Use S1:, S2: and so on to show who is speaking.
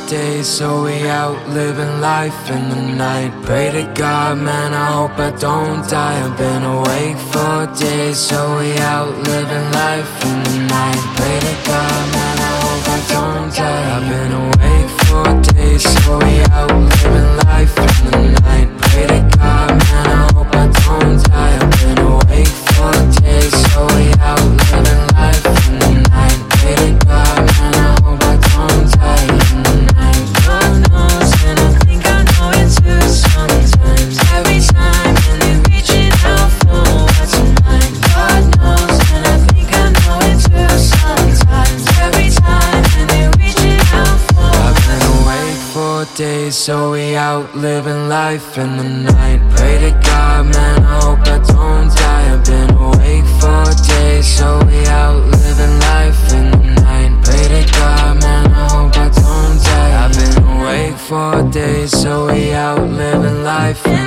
S1: days, so we out living life in the night. Pray to God, man, I hope I don't die. I've been awake for days, so we out living life in the night. Pray to God, man, I hope I don't die. I've been awake for days, so we out living life in the night. Pray to God, man, I hope I don't die. I've been awake for days, so we out living life in the night. Pray to God, man, I hope I don't die in the night. God knows, and I think I know it too. Sometimes, every time, and they're reaching out for what's mine. God knows, and I think I know it too. Sometimes, every time, and they're reaching out for. I've been awake for days, so we out living life in the night. Pray to God, man, I hope I don't die. I've been awake for days, so we out living life in the night. Pray to God, man, I hope I don't die. I've been awake for days, so we out living life in